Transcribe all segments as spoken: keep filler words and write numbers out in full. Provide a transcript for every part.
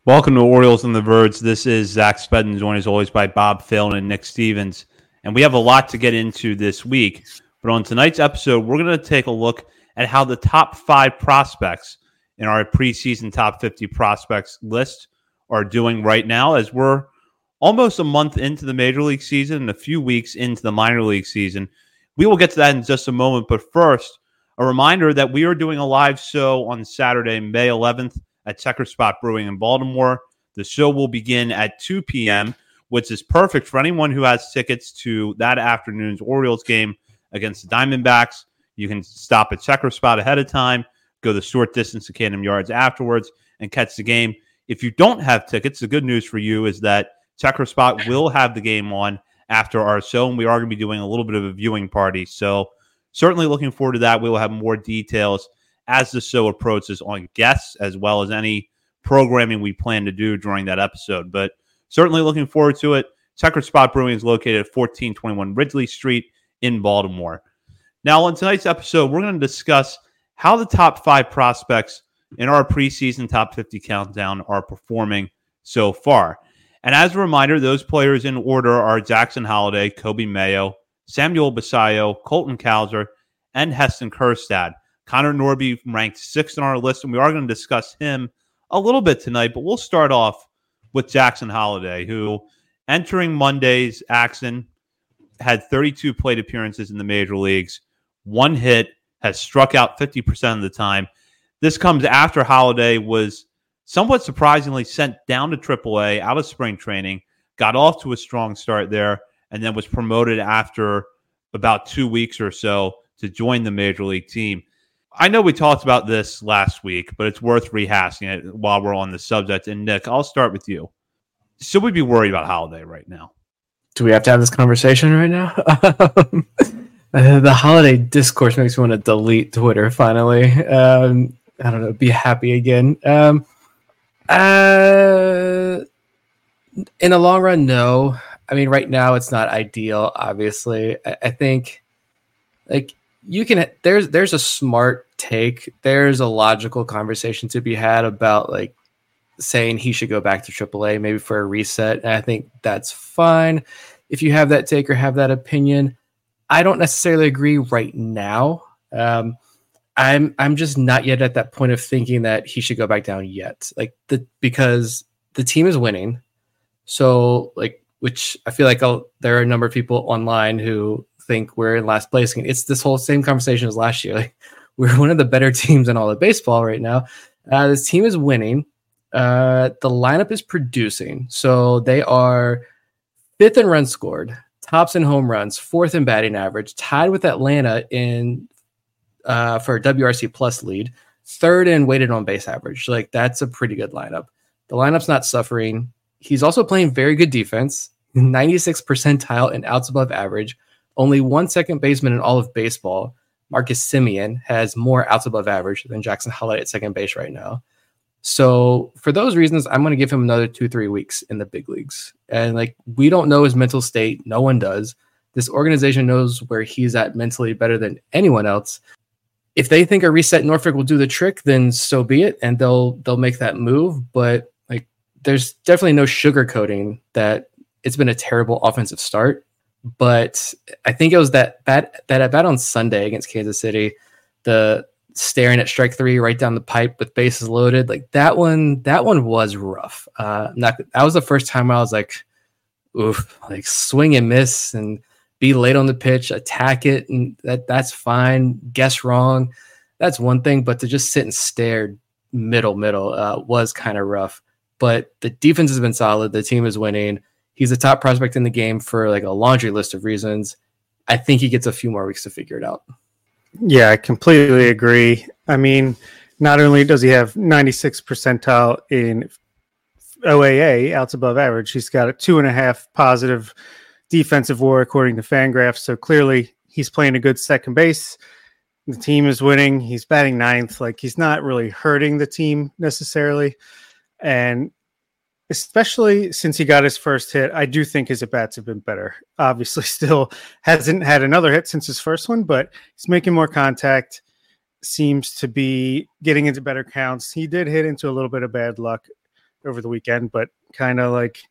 Welcome to Orioles on the Verge. This is Zach Spedden, joined as always by Bob Phelan and Nick Stevens. And we have a lot to get into this week. But on tonight's episode, we're going to take a look at how the top five prospects in our preseason top fifty prospects list are doing right now, as we're almost a month into the Major League season and a few weeks into the minor league season. We will get to that in just a moment. But first, a reminder that we are doing a live show on Saturday, May eleventh, at Checker Spot Brewing in Baltimore. The show will begin at two p.m., which is perfect for anyone who has tickets to that afternoon's Orioles game against the Diamondbacks. You can stop at Checker Spot ahead of time, go the short distance to Camden Yards afterwards, and catch the game. If you don't have tickets, the good news for you is that Checker Spot will have the game on after our show, and we are going to be doing a little bit of a viewing party. So certainly looking forward to that. We will have more details as the show approaches on guests, as well as any programming we plan to do during that episode. But certainly looking forward to it. Checker Spot Brewing is located at fourteen twenty-one Ridley Street in Baltimore. Now, on tonight's episode, we're going to discuss how the top five prospects in our preseason top fifty countdown are performing so far. And as a reminder, those players in order are Jackson Holliday, Kobe Mayo, Samuel Basallo, Colton Cowser, and Heston Kjerstad. Connor Norby ranked sixth on our list, and we are going to discuss him a little bit tonight, but we'll start off with Jackson Holliday, who, entering Monday's action, had thirty-two plate appearances in the major leagues, one hit, has struck out fifty percent of the time. This comes after Holliday was somewhat surprisingly sent down to triple A out of spring training, got off to a strong start there, and then was promoted after about two weeks or so to join the major league team. I know we talked about this last week, but it's worth rehashing it while we're on the subject. And Nick, I'll start with you. Should we be worried about Holliday right now? Do we have to have this conversation right now? The Holliday discourse makes me want to delete Twitter finally. Um, I don't know, be happy again. Um, uh, in the long run, no. I mean, right now it's not ideal, obviously. I, I think, like, you can, there's there's a smart take. There's a logical conversation to be had about, like, saying he should go back to triple A, maybe for a reset. And I think that's fine if you have that take or have that opinion. I don't necessarily agree right now. Um, I'm I'm just not yet at that point of thinking that he should go back down yet. Like the because the team is winning, so like which I feel like I'll, there are a number of people online who think we're in last place. It's this whole same conversation as last year. Like, we're one of the better teams in all of baseball right now. Uh, this team is winning. Uh, the lineup is producing, so they are fifth in runs scored, tops in home runs, fourth in batting average, tied with Atlanta in uh, for a W R C plus lead, third in weighted on base average. Like, that's a pretty good lineup. The lineup's not suffering. He's also playing very good defense, ninety-sixth percentile in outs above average. Only one second baseman in all of baseball, Marcus Semien, has more outs above average than Jackson Holliday at second base right now. So for those reasons, I'm going to give him another two, three weeks in the big leagues. And like, we don't know his mental state. No one does. This organization knows where he's at mentally better than anyone else. If they think a reset Norfolk will do the trick, then so be it. And they'll, they'll make that move. But like, there's definitely no sugarcoating that it's been a terrible offensive start. But I think it was that bat, that at bat on Sunday against Kansas City, the staring at strike three right down the pipe with bases loaded, like that one, that one was rough. Uh, not that was the first time I was like, oof, like swing and miss and be late on the pitch, attack it, and that that's fine. Guess wrong, that's one thing, but to just sit and stare middle middle uh, was kind of rough. But the defense has been solid. The team is winning. He's a top prospect in the game for like a laundry list of reasons. I think he gets a few more weeks to figure it out. Yeah, I completely agree. I mean, not only does he have ninety-sixth percentile in O A A, outs above average, he's got a two and a half positive defensive W A R according to Fangraphs. So clearly he's playing a good second base. The team is winning. He's batting ninth. Like, he's not really hurting the team necessarily. And especially since he got his first hit, I do think his at-bats have been better. Obviously, still hasn't had another hit since his first one, but he's making more contact, seems to be getting into better counts. He did hit into a little bit of bad luck over the weekend, but kind of like,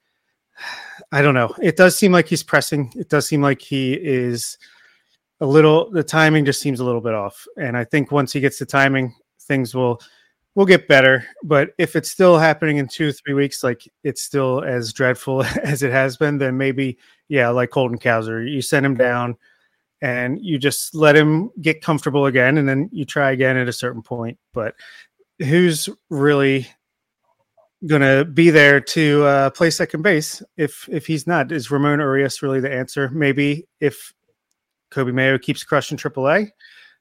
I don't know. It does seem like he's pressing. It does seem like he is a little, the timing just seems a little bit off. And I think once he gets the timing, things will, will get better. But if it's still happening in two, three weeks, like it's still as dreadful as it has been, then maybe, yeah, like Colton Cowser, you send him down and you just let him get comfortable again. And then you try again at a certain point. But who's really going to be there to uh, play second base if if he's not? Is Ramon Urias really the answer? Maybe if Coby Mayo keeps crushing triple A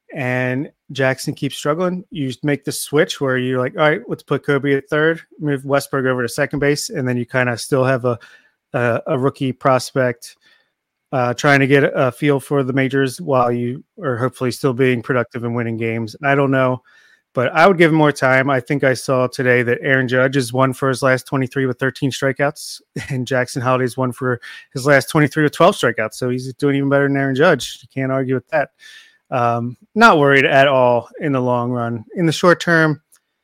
and Jackson keeps struggling, you make the switch where you're like, all right, let's put Coby at third, move Westberg over to second base, and then you kind of still have a a, a rookie prospect uh, trying to get a feel for the majors while you are hopefully still being productive and winning games. I don't know. But I would give him more time. I think I saw today that Aaron Judge is one for his last twenty-three with thirteen strikeouts, and Jackson Holliday's one for his last twenty-three with twelve strikeouts. So he's doing even better than Aaron Judge. You can't argue with that. Um, not worried at all in the long run. In the short term,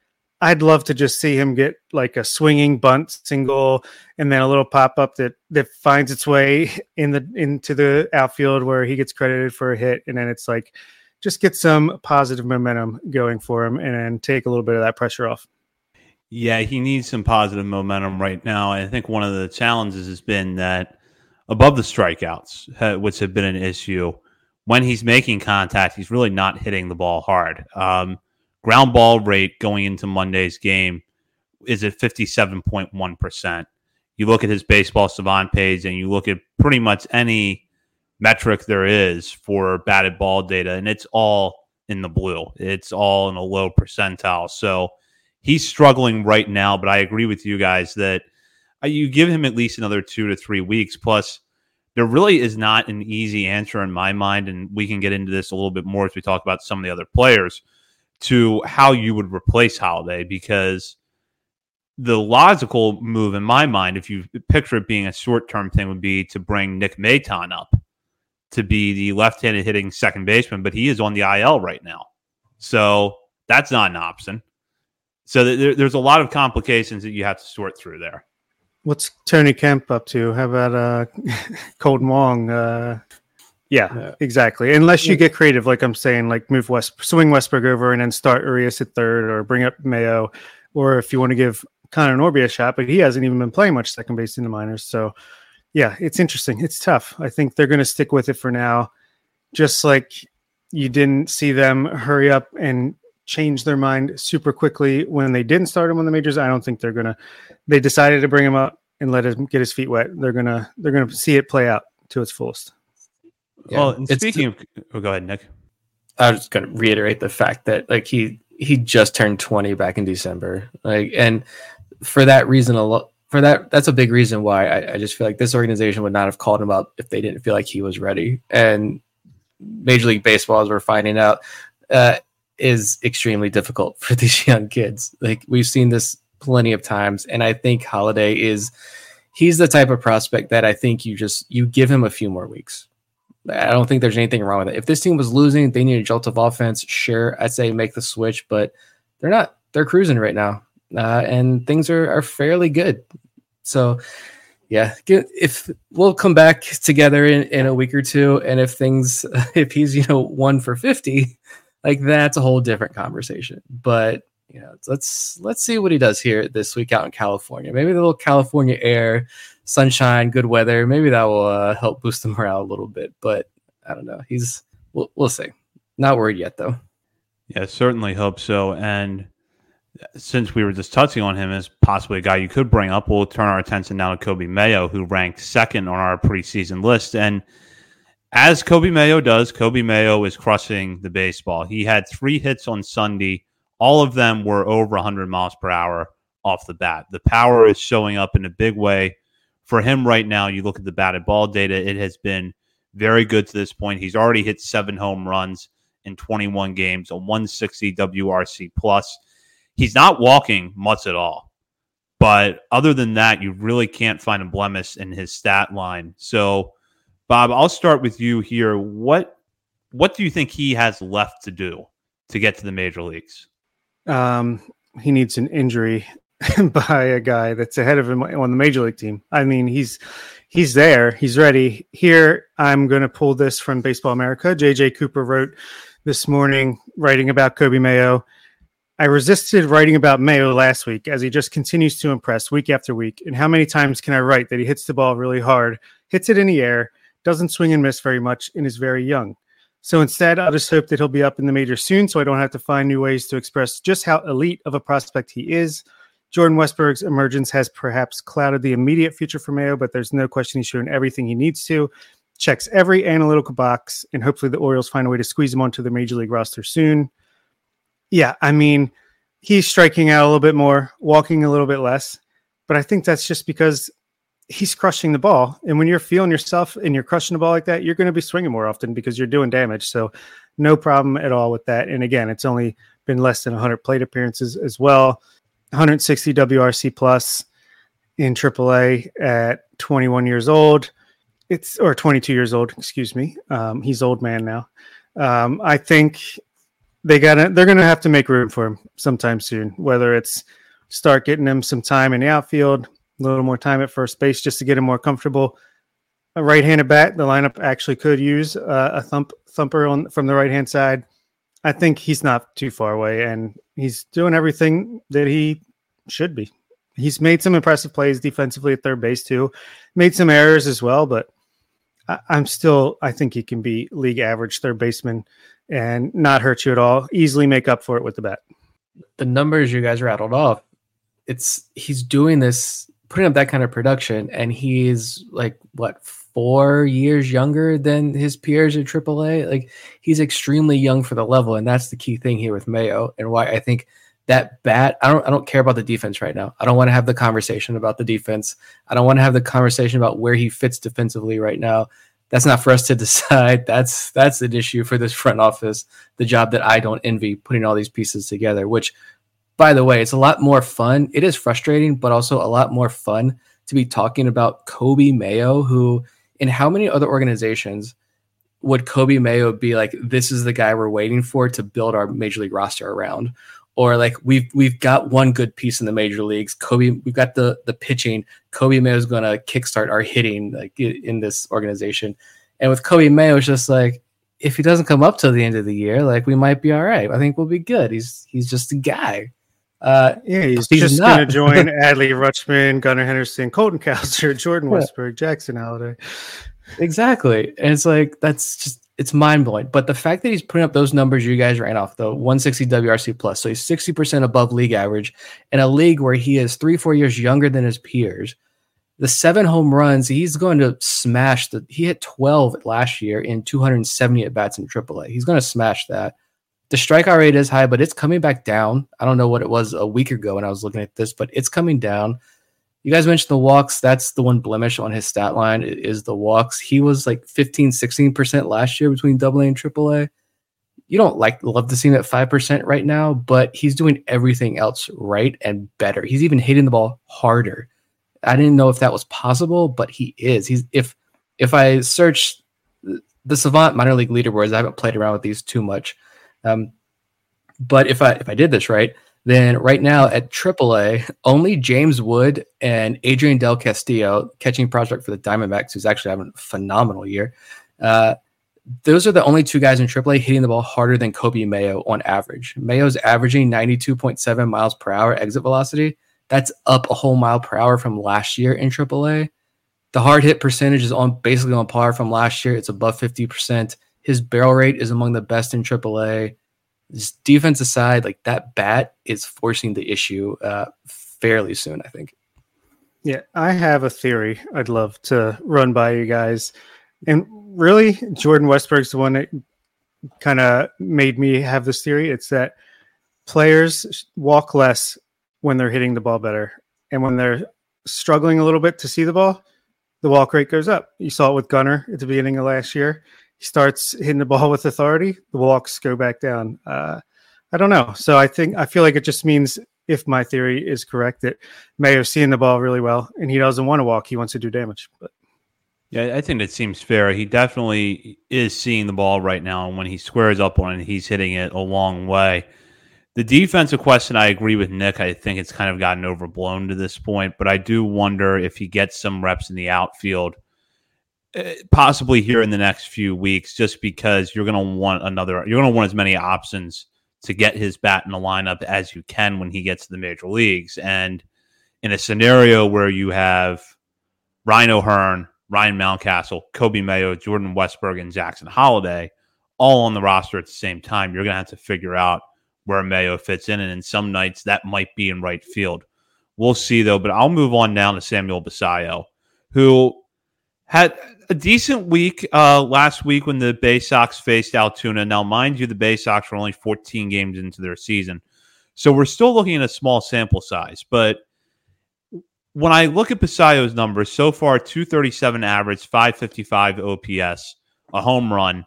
I'd love to just see him get like a swinging bunt single and then a little pop up that that finds its way in the into the outfield where he gets credited for a hit, and then it's like, just get some positive momentum going for him and then take a little bit of that pressure off. Yeah, he needs some positive momentum right now. I think one of the challenges has been that above the strikeouts, which have been an issue, when he's making contact, he's really not hitting the ball hard. Um, ground ball rate going into Monday's game is at fifty-seven point one percent. You look at his Baseball Savant page and you look at pretty much any metric there is for batted ball data, and it's all in the blue. It's all in a low percentile. So he's struggling right now, but I agree with you guys that you give him at least another two to three weeks. Plus, there really is not an easy answer in my mind, and we can get into this a little bit more as we talk about some of the other players, to how you would replace Holliday, because the logical move in my mind, if you picture it being a short-term thing, would be to bring Nick Maton up to be the left-handed hitting second baseman, but he is on the I L right now. So that's not an option. So there, there's a lot of complications that you have to sort through there. What's Tony Kemp up to? How about uh, Colton Wong? Uh, yeah, yeah, exactly. Unless you get creative, like I'm saying, like move West, swing Westberg over and then start Urias at third, or bring up Mayo, or if you want to give Connor Norby a shot, but he hasn't even been playing much second base in the minors. So yeah, it's interesting. It's tough. I think they're going to stick with it for now. Just like you didn't see them hurry up and change their mind super quickly when they didn't start him on the majors. I don't think they're going to, they decided to bring him up and let him get his feet wet. They're going to, they're going to see it play out to its fullest. Yeah. Well, and speaking of, oh, go ahead, Nick. I was just going to reiterate the fact that like he, he just turned twenty back in December. Like, and for that reason alone, For that, that's a big reason why I, I just feel like this organization would not have called him up if they didn't feel like he was ready. And Major League Baseball, as we're finding out, uh, is extremely difficult for these young kids. Like we've seen this plenty of times, and I think Holliday is he's the type of prospect that I think you just you give him a few more weeks. I don't think there's anything wrong with it. If this team was losing, they need a jolt of offense. Sure, I'd say make the switch, but they're not. They're cruising right now. Uh, and things are, are fairly good. So, yeah, get, if we'll come back together in, in a week or two, and if things, if he's, you know, one for fifty, like that's a whole different conversation. But, you know, let's, let's see what he does here this week out in California. Maybe the little California air, sunshine, good weather, maybe that will uh, help boost the morale a little bit. But I don't know. He's, we'll, we'll see. Not worried yet, though. Yeah, certainly hope so. And since we were just touching on him as possibly a guy you could bring up, we'll turn our attention now to Coby Mayo, who ranked second on our preseason list. And as Coby Mayo does, Coby Mayo is crushing the baseball. He had three hits on Sunday. All of them were over one hundred miles per hour off the bat. The power is showing up in a big way for him right now. You look at the batted ball data, it has been very good to this point. He's already hit seven home runs in twenty-one games, a one sixty W R C plus. He's not walking much at all. But other than that, you really can't find a blemish in his stat line. So, Bob, I'll start with you here. What what do you think he has left to do to get to the major leagues? Um, he needs an injury by a guy that's ahead of him on the major league team. I mean, he's he's there. He's ready. Here, I'm going to pull this from Baseball America. J J Cooper wrote this morning, writing about Coby Mayo. I resisted writing about Mayo last week as he just continues to impress week after week. And how many times can I write that he hits the ball really hard, hits it in the air, doesn't swing and miss very much, and is very young? So instead, I'll just hope that he'll be up in the major soon so I don't have to find new ways to express just how elite of a prospect he is. Jordan Westburg's emergence has perhaps clouded the immediate future for Mayo, but there's no question he's shown everything he needs to. Checks every analytical box, and hopefully the Orioles find a way to squeeze him onto the major league roster soon. Yeah, I mean, he's striking out a little bit more, walking a little bit less, but I think that's just because he's crushing the ball. And when you're feeling yourself and you're crushing the ball like that, you're going to be swinging more often because you're doing damage. So no problem at all with that. And again, it's only been less than one hundred plate appearances as well. one hundred sixty W R C plus in triple A at twenty-one years old. It's or twenty-two years old, excuse me. Um, he's old man now. Um, I think they gotta they're gonna have to make room for him sometime soon, whether it's start getting him some time in the outfield, a little more time at first base just to get him more comfortable. A right-handed bat, the lineup actually could use uh, a thump thumper on from the right-hand side. I think he's not too far away, and he's doing everything that he should be. He's made some impressive plays defensively at third base too. Made some errors as well, but I, I'm still, I think he can be league average third baseman and not hurt you at all. Easily make up for it with the bat. The numbers you guys rattled off, it's he's doing this, putting up that kind of production, and he's like what four years younger than his peers at triple A. Like he's extremely young for the level, and that's the key thing here with Mayo, and why I think that bat. I don't. I don't care about the defense right now. I don't want to have the conversation about the defense. I don't want to have the conversation about where he fits defensively right now. That's not for us to decide. That's that's an issue for this front office. The job that I don't envy, putting all these pieces together. Which, by the way, it's a lot more fun. It is frustrating, but also a lot more fun to be talking about Coby Mayo, who in how many other organizations would Coby Mayo be like, this is the guy we're waiting for to build our major league roster around? Or like we've we've got one good piece in the major leagues. Coby, we've got the the pitching. Coby Mayo is going to kickstart our hitting like in this organization. And with Coby Mayo, it's just like if he doesn't come up till the end of the year, like we might be all right. I think we'll be good. He's he's just a guy. Uh, yeah, he's, he's just going to join Adley Rutschman, Gunnar Henderson, Colton Cowser, Jordan Westburg, Jackson Holliday. Exactly. And it's like, that's just, it's mind blowing. But the fact that he's putting up those numbers you guys ran off, though, one sixty W R C plus, so he's sixty percent above league average in a league where he is three, four years younger than his peers. The seven home runs, he's going to smash the, he hit twelve last year in two hundred seventy at bats in triple A. He's going to smash that. The strikeout rate is high, but it's coming back down. I don't know what it was a week ago when I was looking at this, but it's coming down. You guys mentioned the walks. That's the one blemish on his stat line is the walks. He was like fifteen, sixteen percent last year between double A and triple A. You don't like love to see him at five percent right now, but he's doing everything else right and better. He's even hitting the ball harder. I didn't know if that was possible, but he is. He's if if I search the Savant minor league leaderboards, I haven't played around with these too much. Um, but if I if I did this right, then right now at triple A, only James Wood and Adrian Del Castillo, catching prospect for the Diamondbacks, who's actually having a phenomenal year. Uh, those are the only two guys in triple A hitting the ball harder than Coby Mayo on average. Mayo's averaging ninety-two point seven miles per hour exit velocity. That's up a whole mile per hour from last year in triple A. The hard hit percentage is on basically on par from last year. It's above fifty percent. His barrel rate is among the best in triple A. His defense aside, like that bat is forcing the issue uh, fairly soon, I think. Yeah, I have a theory I'd love to run by you guys. And really, Jordan Westburg's the one that kind of made me have this theory. It's that players walk less when they're hitting the ball better. And when they're struggling a little bit to see the ball, the walk rate goes up. You saw it with Gunnar at the beginning of last year. He starts hitting the ball with authority, the walks go back down. Uh, I don't know. So I think I feel like it just means, if my theory is correct, that Mayo's seeing the ball really well, and he doesn't want to walk; he wants to do damage. But yeah, I think that seems fair. He definitely is seeing the ball right now, and when he squares up on it, he's hitting it a long way. The defensive question, I agree with Nick. I think it's kind of gotten overblown to this point, but I do wonder if he gets some reps in the outfield, possibly here in the next few weeks, just because you're going to want another, you're going to want as many options to get his bat in the lineup as you can when he gets to the major leagues. And in a scenario where you have Ryan O'Hearn, Ryan Mountcastle, Kobe Mayo, Jordan Westburg, and Jackson Holiday all on the roster at the same time, you're going to have to figure out where Mayo fits in. And in some nights, that might be in right field. We'll see, though. But I'll move on down to Samuel Basallo, who had a decent week uh, last week when the Bay Sox faced Altoona. Now, mind you, the Bay Sox were only fourteen games into their season. So we're still looking at a small sample size. But when I look at Basallo's numbers, so far, two thirty-seven average, five fifty-five O P S, a home run.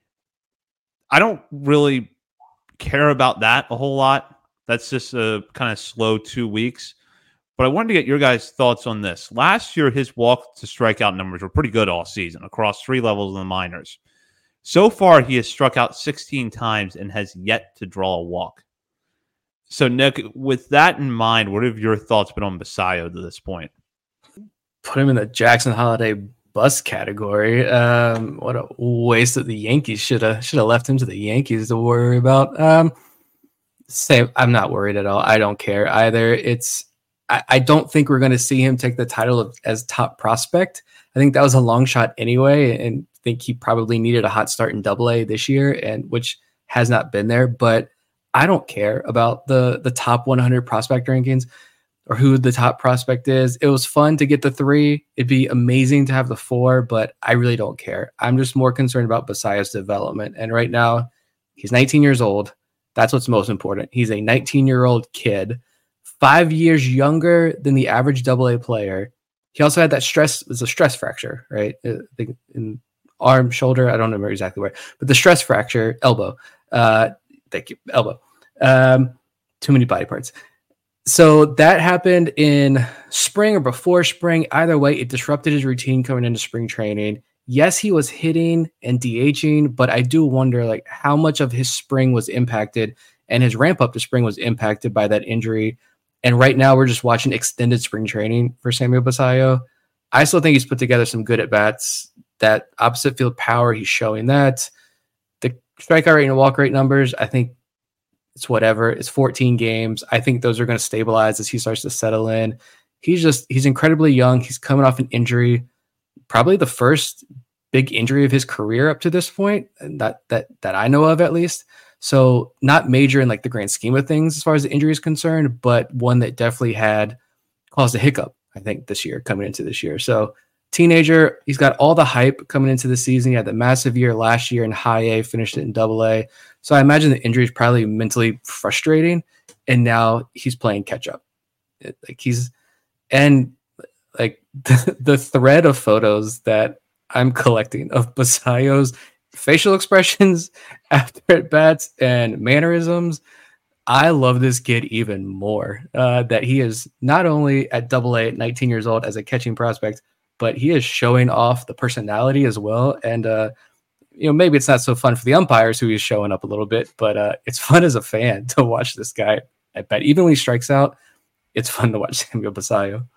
I don't really care about that a whole lot. That's just a kind of slow two weeks. But I wanted to get your guys' thoughts on this. Last year, his walk to strikeout numbers were pretty good all season across three levels in the minors. So far, he has struck out sixteen times and has yet to draw a walk. So, Nick, with that in mind, what have your thoughts been on Basallo to this point? Put him in the Jackson Holiday bust category. Um, what a waste that the Yankees should have should have left him to the Yankees to worry about. Um, say I'm not worried at all. I don't care either. It's I, I don't think we're going to see him take the title of, as top prospect. I think that was a long shot anyway, and I think he probably needed a hot start in Double A this year, and which has not been there. But I don't care about the the top one hundred prospect rankings or who the top prospect is. It was fun to get the three. It'd be amazing to have the four, but I really don't care. I'm just more concerned about Basallo's development. And right now, he's nineteen years old. That's what's most important. He's a nineteen-year-old kid, five years younger than the average Double A player. He also had that stress, it was a stress fracture, right? I think in arm, shoulder, I don't remember exactly where, but the stress fracture, elbow. Uh, thank you, elbow. Um, too many body parts. So that happened in spring or before spring. Either way, it disrupted his routine coming into spring training. Yes, he was hitting and DHing, but I do wonder like how much of his spring was impacted and his ramp up to spring was impacted by that injury. And right now we're just watching extended spring training for Samuel Basallo. I still think he's put together some good at-bats. That opposite field power, he's showing that. The strikeout rate and walk rate numbers, I think it's whatever. It's fourteen games. I think those are going to stabilize as he starts to settle in. He's just, he's incredibly young. He's coming off an injury, probably the first big injury of his career up to this point, and that, that, that I know of at least. So not major in like the grand scheme of things as far as the injury is concerned, but one that definitely had caused a hiccup, I think, this year, coming into this year. So teenager, he's got all the hype coming into the season. He had the massive year last year in high A, finished it in Double A. So I imagine the injury is probably mentally frustrating, and now he's playing catch up. It, like he's and like the, the thread of photos that I'm collecting of Basallo's facial expressions after at bats and mannerisms. I love this kid even more. Uh, that he is not only at Double A at nineteen years old as a catching prospect, but he is showing off the personality as well. And, uh, you know, maybe it's not so fun for the umpires who he's showing up a little bit, but uh, it's fun as a fan to watch this guy at bat. Even when he strikes out, it's fun to watch Samuel Basallo.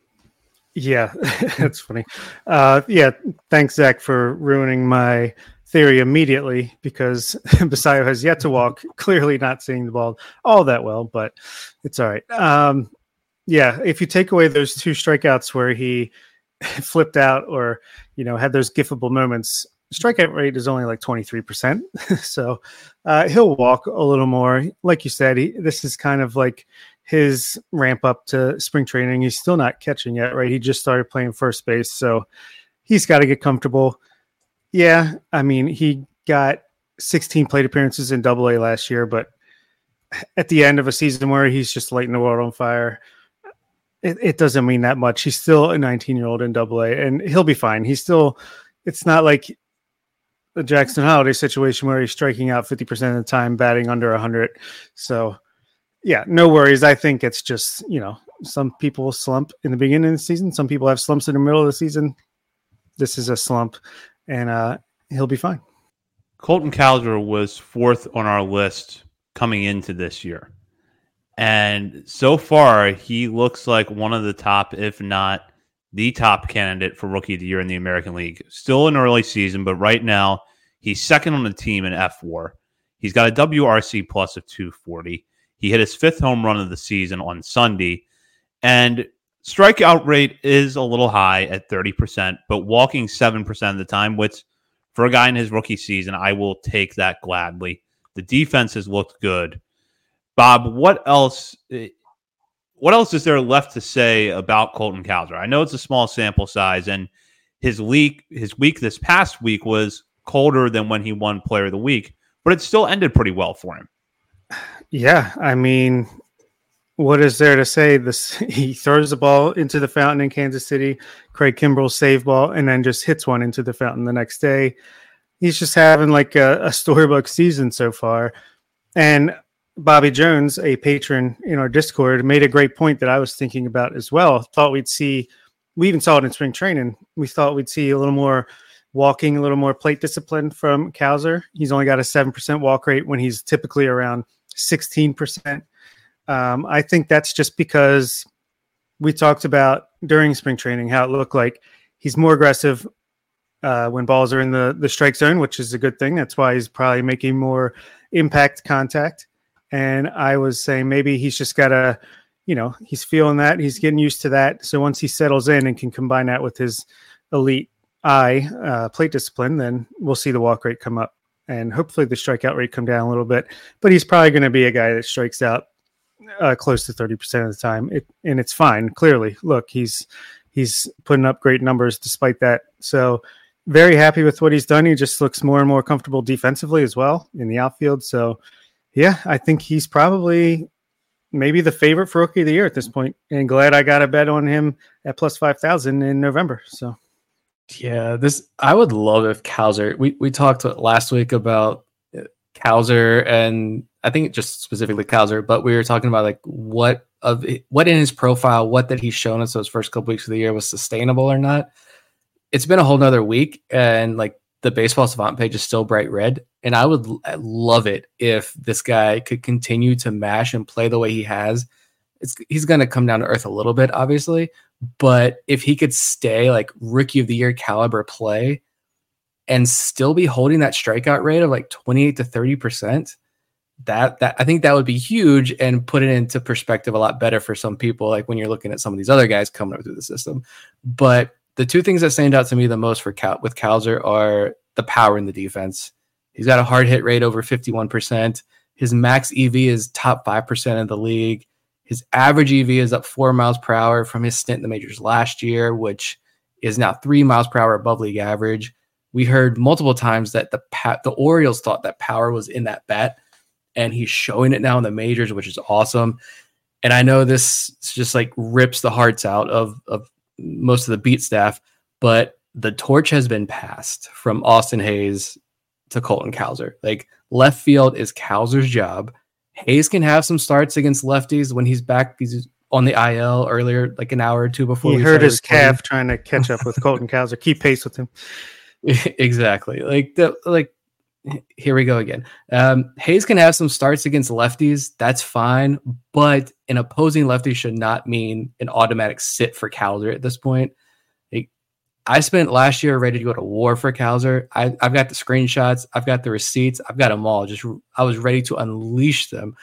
Yeah, that's funny. Uh, yeah, thanks, Zach, for ruining my theory immediately, because Basallo has yet to walk, clearly not seeing the ball all that well, but it's all right. Um, yeah, if you take away those two strikeouts where he flipped out or, you know, had those gifable moments, strikeout rate is only like twenty-three percent. So uh, he'll walk a little more. Like you said, he, this is kind of like his ramp up to spring training. He's still not catching yet, right? He just started playing first base, so he's got to get comfortable. Yeah, I mean, he got sixteen plate appearances in Double A last year, but at the end of a season where he's just lighting the world on fire, it, it doesn't mean that much. He's still a nineteen-year-old in Double A, and he'll be fine. He's still – it's not like the Jackson Holiday situation where he's striking out fifty percent of the time, batting under one hundred. So, yeah, no worries. I think it's just, you know, some people slump in the beginning of the season. Some people have slumps in the middle of the season. This is a slump, and uh, he'll be fine. Colton Cowser was fourth on our list coming into this year. And so far, he looks like one of the top, if not the top candidate for Rookie of the Year in the American League. Still an early season, but right now, he's second on the team in F WAR. He's got a W R C plus of two forty. He hit his fifth home run of the season on Sunday. And strikeout rate is a little high at thirty percent, but walking seven percent of the time, which for a guy in his rookie season, I will take that gladly. The defense has looked good. Bob, what else what else is there left to say about Colton Cowser? I know it's a small sample size, and his week, his week this past week was colder than when he won Player of the Week, but it still ended pretty well for him. Yeah, I mean, what is there to say? This he throws the ball into the fountain in Kansas City, Craig Kimbrell's save ball, and then just hits one into the fountain the next day. He's just having like a, a storybook season so far. And Bobby Jones, a patron in our Discord, made a great point that I was thinking about as well. Thought we'd see, we even saw it in spring training. We thought we'd see a little more walking, a little more plate discipline from Cowser. He's only got a seven percent walk rate when he's typically around sixteen percent. Um, I think that's just because we talked about during spring training how it looked like he's more aggressive uh, when balls are in the, the strike zone, which is a good thing. That's why he's probably making more impact contact. And I was saying maybe he's just got to, you know, he's feeling that. He's getting used to that. So once he settles in and can combine that with his elite eye uh, plate discipline, then we'll see the walk rate come up. And hopefully the strikeout rate come down a little bit. But he's probably going to be a guy that strikes out uh, close to thirty percent of the time. It, and it's fine, clearly. Look, he's he's putting up great numbers despite that. So very happy with what he's done. He just looks more and more comfortable defensively as well in the outfield. So, yeah, I think he's probably maybe the favorite for Rookie of the Year at this point. And glad I got a bet on him at plus five thousand in November. So. Yeah, this I would love if Cowser. We we talked last week about Cowser, and I think just specifically Cowser, but we were talking about like what of what in his profile, what that he's shown us those first couple weeks of the year was sustainable or not. It's been a whole nother week, and like the Baseball Savant page is still bright red, and I would love it if this guy could continue to mash and play the way he has. It's, he's going to come down to earth a little bit, obviously, but if he could stay like Rookie of the Year caliber play and still be holding that strikeout rate of like twenty-eight to thirty percent, that, that I think that would be huge and put it into perspective a lot better for some people, like when you're looking at some of these other guys coming up through the system. But the two things that stand out to me the most for Cal- with Cowser are the power in the defense. He's got a hard hit rate over fifty-one percent. His max E V is top five percent of the league. His average E V is up four miles per hour from his stint in the majors last year, which is now three miles per hour above league average. We heard multiple times that the the Orioles thought that power was in that bat, and he's showing it now in the majors, which is awesome. And I know this just like rips the hearts out of, of most of the beat staff, but the torch has been passed from Austin Hayes to Colton Cowser. Like left field is Cowser's job. Hayes can have some starts against lefties when he's back. He's on the I L earlier, like an hour or two before. He hurt his calf trying to catch up with Colton Cowser, keep pace with him. Exactly. Like the like. Here we go again. Um, Hayes can have some starts against lefties. That's fine, but an opposing lefty should not mean an automatic sit for Cowser at this point. Like, I spent last year ready to go to war for Cowser. I, I've got the screenshots. I've got the receipts. I've got them all. Just I was ready to unleash them.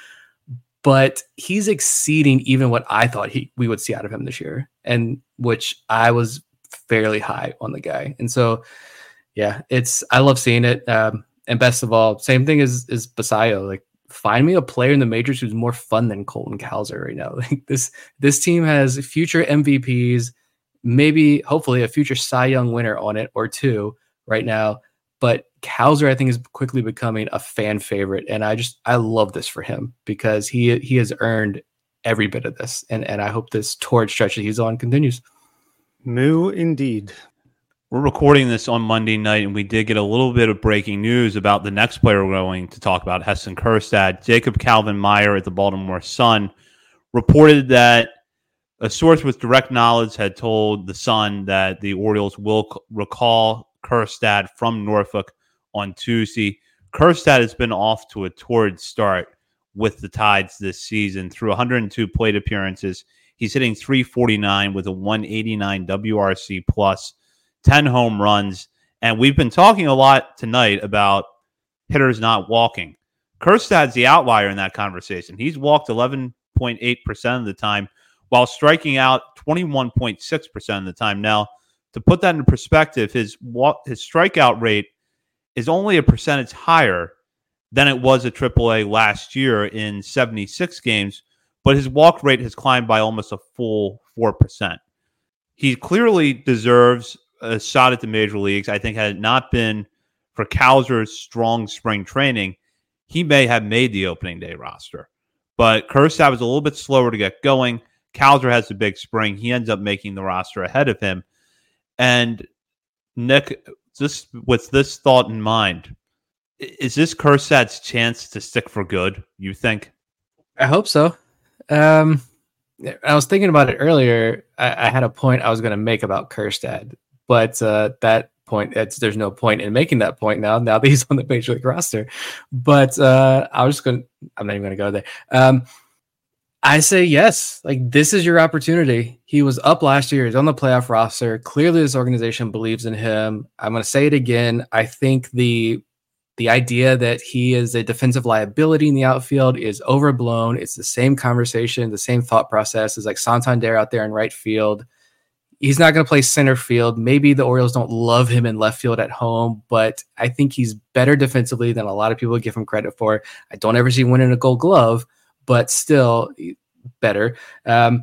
But he's exceeding even what I thought he we would see out of him this year, and which I was fairly high on the guy. And so, yeah, it's I love seeing it. Um, and best of all, same thing as is Basayo. Like, find me a player in the majors who's more fun than Colton Cowser right now. Like this, this team has future M V Ps, maybe, hopefully, a future Cy Young winner on it or two right now. But Cowser, I think, is quickly becoming a fan favorite, and I just I love this for him because he he has earned every bit of this, and and I hope this torrid stretch that he's on continues. Moo indeed. We're recording this on Monday night, and we did get a little bit of breaking news about the next player we're going to talk about, Heston Kjerstad. Jacob Calvin Meyer at the Baltimore Sun reported that a source with direct knowledge had told the Sun that the Orioles will c- recall Kjerstad from Norfolk on Tuesday. Kjerstad has been off to a torrid start. with the Tides this season. Through one hundred two plate appearances, he's hitting three forty-nine with a one eighty-nine W R C plus, ten home runs. And we've been talking a lot tonight about hitters not walking. Kjerstad's the outlier in that conversation. He's walked eleven point eight percent of the time while striking out twenty-one point six percent of the time. Now, to put that in perspective, his walk, his strikeout rate is only a percentage higher than it was at triple A last year in seventy-six games, but his walk rate has climbed by almost a full four percent. He clearly deserves a shot at the major leagues. I think had it not been for Cowser's strong spring training, he may have made the opening day roster. But Kjerstad was a little bit slower to get going. Cowser has a big spring. He ends up making the roster ahead of him. And Nick, just with this thought in mind, is this Kjerstad's chance to stick for good, you think? I hope so. Um, I was thinking about it earlier. I, I had a point I was going to make about Kjerstad, but uh, that point, it's, there's no point in making that point now, now that he's on the major league roster. But uh, I was just going to, I'm not even going to go there. Um, I say yes. Like, this is your opportunity. He was up last year. He's on the playoff roster. Clearly, this organization believes in him. I'm going to say it again. I think the the idea that he is a defensive liability in the outfield is overblown. It's the same conversation, the same thought process as like Santander out there in right field. He's not going to play center field. Maybe the Orioles don't love him in left field at home, but I think he's better defensively than a lot of people give him credit for. I don't ever see him winning a Gold Glove, but still better. Um,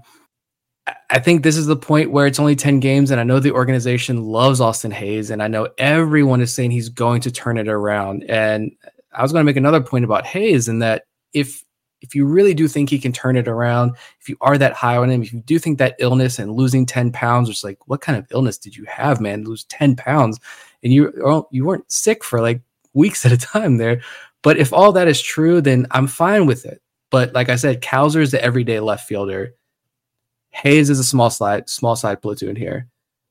I think this is the point where it's only ten games, and I know the organization loves Austin Hayes, and I know everyone is saying he's going to turn it around. And I was going to make another point about Hayes, in that if if you really do think he can turn it around, if you are that high on him, if you do think that illness and losing ten pounds, it's like, what kind of illness did you have, man? Lose ten pounds, and you you weren't sick for like weeks at a time there. But if all that is true, then I'm fine with it. But like I said, Cowser is the everyday left fielder. Hayes is a small slide, small side platoon here.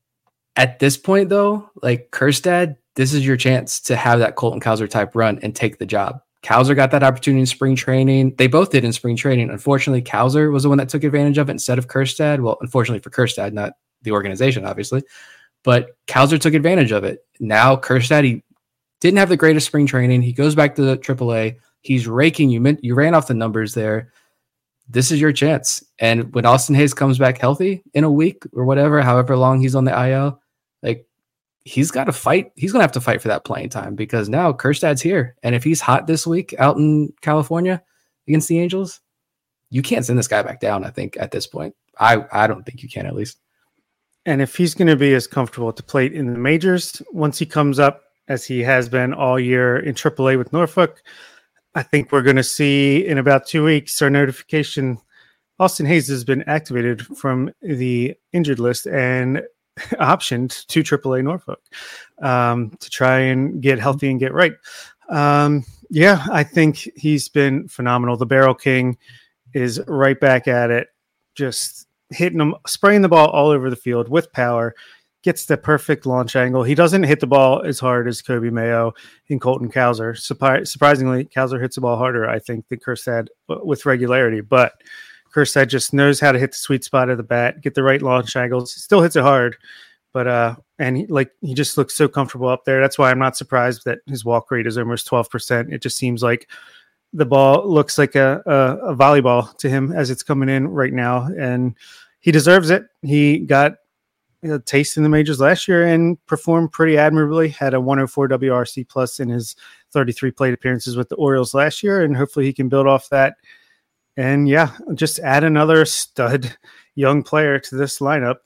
At this point, though, like Kjerstad, this is your chance to have that Colton Cowser type run and take the job. Cowser got that opportunity in spring training. They both did in spring training. Unfortunately, Cowser was the one that took advantage of it instead of Kjerstad. Well, unfortunately for Kjerstad, not the organization, obviously. But Cowser took advantage of it. Now, Kjerstad, he didn't have the greatest spring training. He goes back to the triple A. He's raking. You, meant, you ran off the numbers there. This is your chance. And when Austin Hayes comes back healthy in a week or whatever, however long he's on the I L, like, he's got to fight. He's going to have to fight for that playing time, because now Kjerstad's here. And if he's hot this week out in California against the Angels, you can't send this guy back down, I think, at this point. I, I don't think you can, at least. And if he's going to be as comfortable at the plate in the majors, once he comes up, as he has been all year in triple A with Norfolk, I think we're going to see in about two weeks our notification Austin Hayes has been activated from the injured list and optioned to triple A Norfolk um, to try and get healthy and get right. Um, yeah, I think he's been phenomenal. The Barrel King is right back at it, just hitting them, spraying the ball all over the field with power. Gets the perfect launch angle. He doesn't hit the ball as hard as Kobe Mayo and Colton Cowser. Surpri- surprisingly, Cowser hits the ball harder, I think, than Kjerstad with regularity. But Kjerstad just knows how to hit the sweet spot of the bat, get the right launch angles. Still hits it hard, but uh, and he, like he just looks so comfortable up there. That's why I'm not surprised that his walk rate is almost twelve percent. It just seems like the ball looks like a, a, a volleyball to him as it's coming in right now, and he deserves it. He got a taste in the majors last year and performed pretty admirably. Had a one oh four W R C plus in his thirty-three plate appearances with the Orioles last year, and hopefully he can build off that. And yeah, just add another stud young player to this lineup.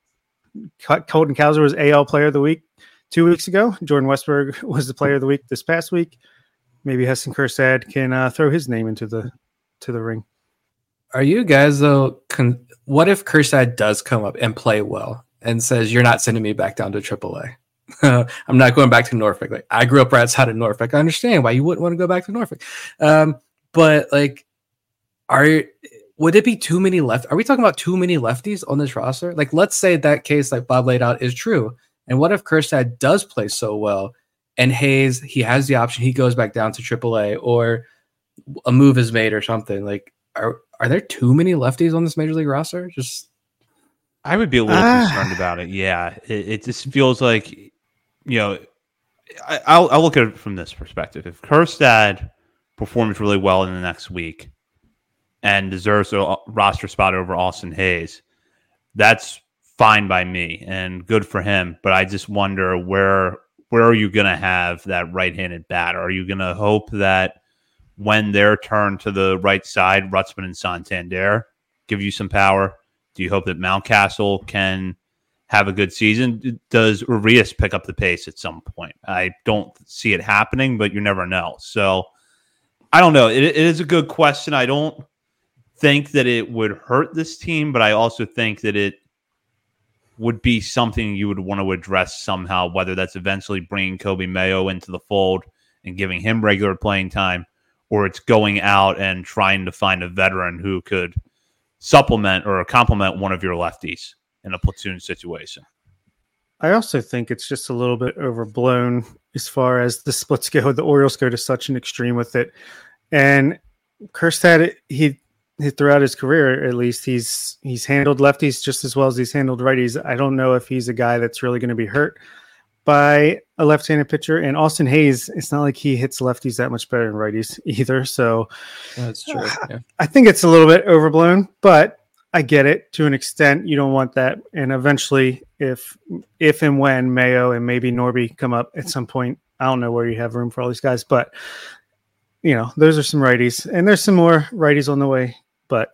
Colton Cowser was A L Player of the Week two weeks ago. Jordan Westberg was the Player of the Week this past week. Maybe Heston Kjerstad can uh, throw his name into the to the ring. Are you guys though? Con- what if Kjerstad does come up and play well and says, "You're not sending me back down to triple A. I'm not going back to Norfolk. Like, I grew up right outside of Norfolk. I understand why you wouldn't want to go back to Norfolk. Um, but like, are would it be too many left? Are we talking about too many lefties on this roster? Like, let's say that case, like Bob laid out, is true. And what if Kjerstad does play so well, and Hayes, he has the option, he goes back down to triple A, or a move is made or something. Like, are are there too many lefties on this major league roster? Just I would be a little Ah. concerned about it. Yeah, it, it just feels like, you know, I, I'll, I'll look at it from this perspective. If Kjerstad performs really well in the next week and deserves a roster spot over Austin Hayes, that's fine by me and good for him. But I just wonder where where are you going to have that right-handed bat? Are you going to hope that when they're turned to the right side, Rutzman and Santander give you some power? Do you hope that Mountcastle can have a good season? Does Urias pick up the pace at some point? I don't see it happening, but you never know. So I don't know. It, it is a good question. I don't think that it would hurt this team, but I also think that it would be something you would want to address somehow, whether that's eventually bringing Kobe Mayo into the fold and giving him regular playing time, or it's going out and trying to find a veteran who could supplement or complement one of your lefties in a platoon situation. I also think it's just a little bit overblown as far as the splits go. The Orioles go to such an extreme with it. And Kjerstad, he, he throughout his career, at least, he's he's handled lefties just as well as he's handled righties. I don't know if he's a guy that's really going to be hurt by a left-handed pitcher. And Austin Hayes, it's not like he hits lefties that much better than righties either. So that's true. Yeah. I think it's a little bit overblown, but I get it to an extent. You don't want that. And eventually, if if and when Mayo and maybe Norby come up at some point, I don't know where you have room for all these guys, but you know, those are some righties, and there's some more righties on the way. But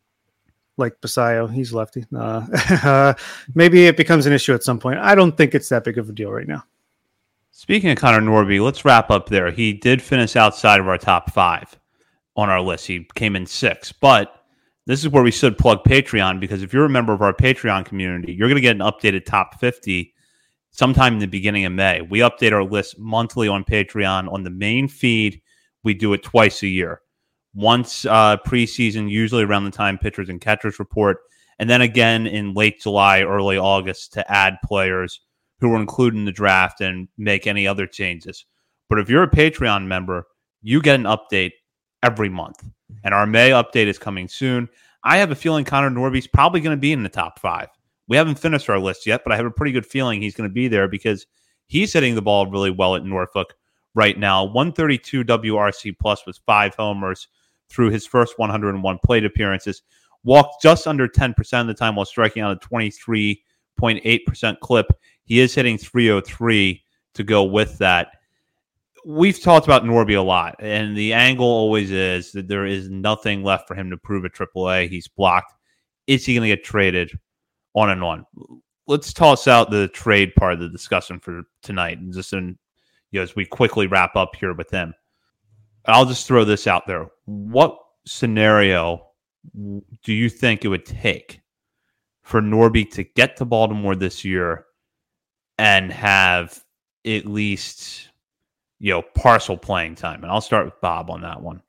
like Basayo, he's lefty. Uh, uh, maybe it becomes an issue at some point. I don't think it's that big of a deal right now. Speaking of Connor Norby, let's wrap up there. He did finish outside of our top five on our list. He came in sixth, but this is where we should plug Patreon, because if you're a member of our Patreon community, you're going to get an updated top fifty sometime in the beginning of May. We update our list monthly on Patreon. On the main feed, we do it twice a year. Once uh, preseason, usually around the time pitchers and catchers report, and then again in late July, early August to add players who were included in the draft and make any other changes. But if you're a Patreon member, you get an update every month. And our May update is coming soon. I have a feeling Connor Norby's probably going to be in the top five. We haven't finished our list yet, but I have a pretty good feeling he's going to be there because he's hitting the ball really well at Norfolk right now. one thirty-two W R C plus with five homers through his first one hundred one plate appearances. Walked just under ten percent of the time while striking out a twenty-three point eight percent clip. He is hitting three oh three to go with that. We've talked about Norby a lot, and the angle always is that there is nothing left for him to prove at triple A. He's blocked. Is he going to get traded? On and on. Let's toss out the trade part of the discussion for tonight, and just in, you know, as we quickly wrap up here with him. I'll just throw this out there. What scenario do you think it would take for Norby to get to Baltimore this year and have at least, you know, partial playing time? And I'll start with Bob on that one.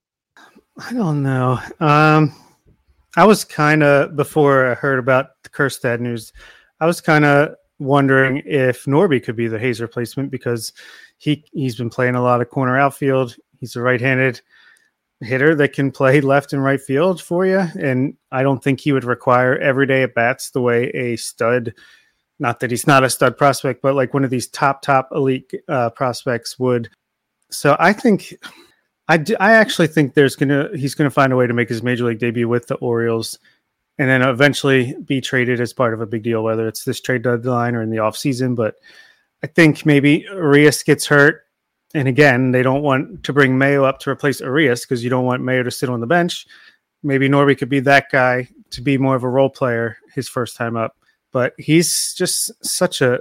I don't know. Um, I was kind of, before I heard about the Kjerstad news, I was kind of wondering if Norby could be the Hayes replacement, because he, he's been playing a lot of corner outfield. He's a right-handed hitter that can play left and right field for you. And I don't think he would require everyday at-bats the way a stud, not that he's not a stud prospect, but like one of these top, top elite uh, prospects would. So I think, I, do, I actually think there's going to, he's going to find a way to make his major league debut with the Orioles and then eventually be traded as part of a big deal, whether it's this trade deadline or in the offseason. But I think maybe Urias gets hurt. And again, they don't want to bring Mayo up to replace Urias because you don't want Mayo to sit on the bench. Maybe Norby could be that guy to be more of a role player his first time up. But he's just such a,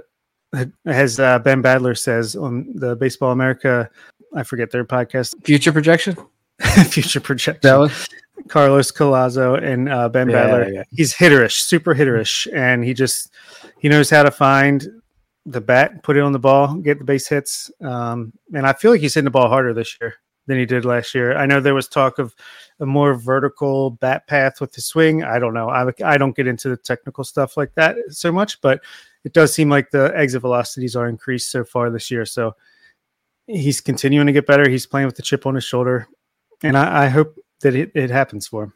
as uh, Ben Badler says on the Baseball America, I forget their podcast. Future projection? Future projection. That one? Carlos Collazo and uh, Ben yeah, Badler. Yeah. He's hitterish, super hitterish. And he just, he knows how to find the bat, put it on the ball, get the base hits. Um, and I feel like he's hitting the ball harder this year than he did last year. I know there was talk of a more vertical bat path with the swing. I don't know. I, I don't get into the technical stuff like that so much, but it does seem like the exit velocities are increased so far this year. So he's continuing to get better. He's playing with the chip on his shoulder. And I, I hope that it, it happens for him.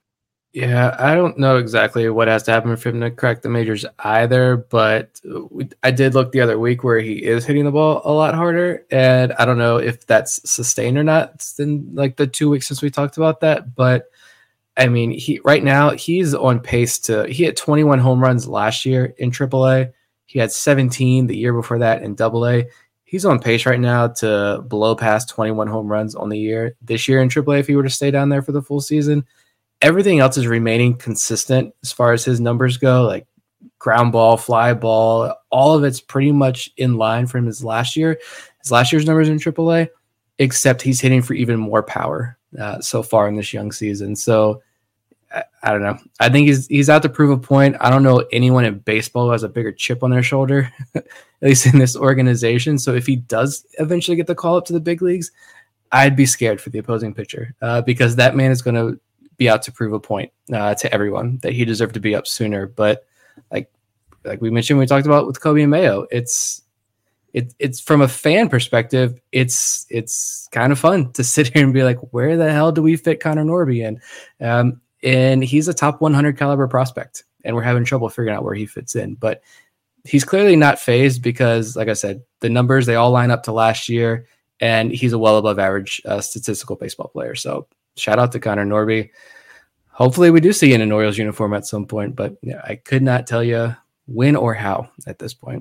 Yeah, I don't know exactly what has to happen for him to crack the majors either, but we, I did look the other week where he is hitting the ball a lot harder, and I don't know if that's sustained or not. It's been like the two weeks since we talked about that, but I mean, he right now he's on pace to he had twenty-one home runs last year in triple A. He had seventeen the year before that in double A. He's on pace right now to blow past twenty-one home runs on the year this year in triple A if he were to stay down there for the full season. Everything else is remaining consistent as far as his numbers go, like ground ball, fly ball, all of it's pretty much in line from his last year. His last year's numbers in triple A, except he's hitting for even more power uh, so far in this young season. So I, I don't know. I think he's he's out to prove a point. I don't know anyone in baseball who has a bigger chip on their shoulder, at least in this organization. So if he does eventually get the call up to the big leagues, I'd be scared for the opposing pitcher uh, because that man is going to be out to prove a point uh, to everyone that he deserved to be up sooner. But like like we mentioned, we talked about with Kobe and Mayo, it's it, it's from a fan perspective, it's it's kind of fun to sit here and be like, where the hell do we fit Connor Norby in? Um, and he's a top one hundred caliber prospect, and we're having trouble figuring out where he fits in. But he's clearly not phased because, like I said, the numbers, they all line up to last year, and he's a well above average uh, statistical baseball player. So shout out to Connor Norby. Hopefully we do see in an Orioles uniform at some point, but yeah, I could not tell you when or how at this point.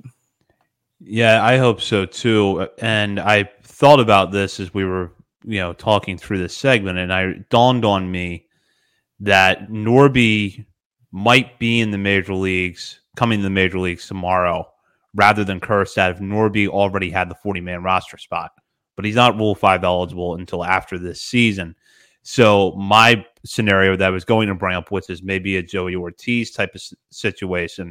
Yeah, I hope so too. And I thought about this as we were, you know, talking through this segment, and I dawned on me that Norby might be in the major leagues, coming to the major leagues tomorrow, rather than Kjerstad if Norby already had the forty-man roster spot. But he's not Rule five eligible until after this season. So my scenario that I was going to bring up, which is maybe a Joey Ortiz type of situation,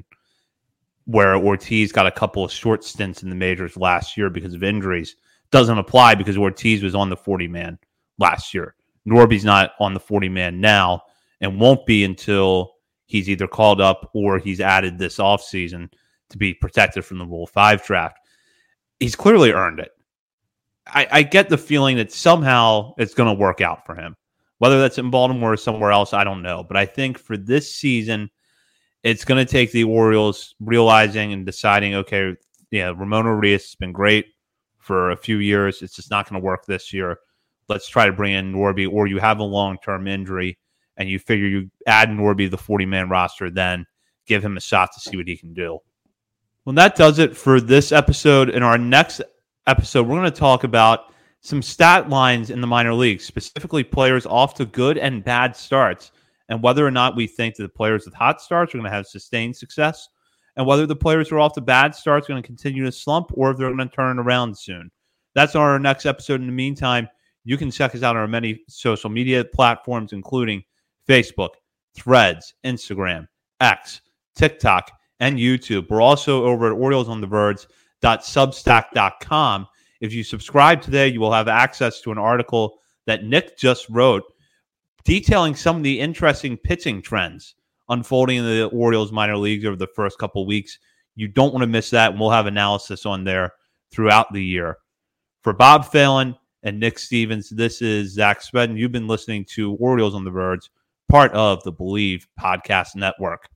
where Ortiz got a couple of short stints in the majors last year because of injuries, doesn't apply because Ortiz was on the forty-man last year. Norby's not on the forty-man now and won't be until he's either called up or he's added this offseason to be protected from the Rule five draft. He's clearly earned it. I, I get the feeling that somehow it's going to work out for him. Whether that's in Baltimore or somewhere else, I don't know. But I think for this season, it's going to take the Orioles realizing and deciding, okay, yeah, Ramon Urias has been great for a few years. It's just not going to work this year. Let's try to bring in Norby, or you have a long-term injury and you figure you add Norby to the forty-man roster, then give him a shot to see what he can do. Well, that does it for this episode. In our next episode, we're going to talk about some stat lines in the minor leagues, specifically players off to good and bad starts, and whether or not we think that the players with hot starts are going to have sustained success, and whether the players who are off to bad starts are going to continue to slump, or if they're going to turn around soon. That's our next episode. In the meantime, you can check us out on our many social media platforms, including Facebook, Threads, Instagram, X, TikTok, and YouTube. We're also over at Orioles on the Verge dot substack dot com. If you subscribe today, you will have access to an article that Nick just wrote detailing some of the interesting pitching trends unfolding in the Orioles minor leagues over the first couple of weeks. You don't want to miss that, and we'll have analysis on there throughout the year. For Bob Phelan and Nick Stevens, this is Zach Spedden. You've been listening to Orioles on the Verge, part of the Believe Podcast Network.